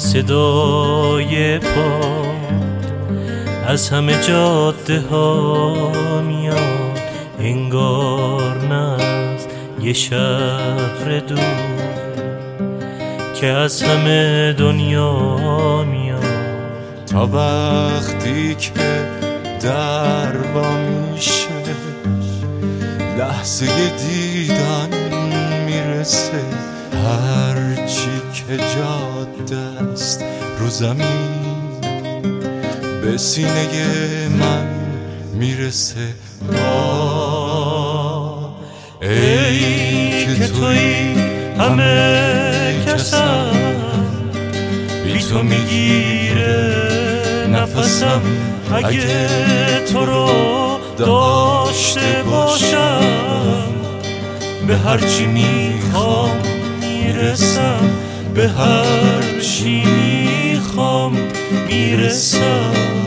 صدای پا از همه جاده ها میاد، انگار نه از یه شهر دور که از همه دنیا میاد. تا وقتی که در وا میشه، لحظه دیدن میرسه، هرچی که جاده است رو زمین به سینه من میرسه. ای که توی همه کسم، بی تو میگیره نفسم. اگه تو رو داشته باشم، به هرچی میخوام میرسم، به هرچی میخوام میرسم.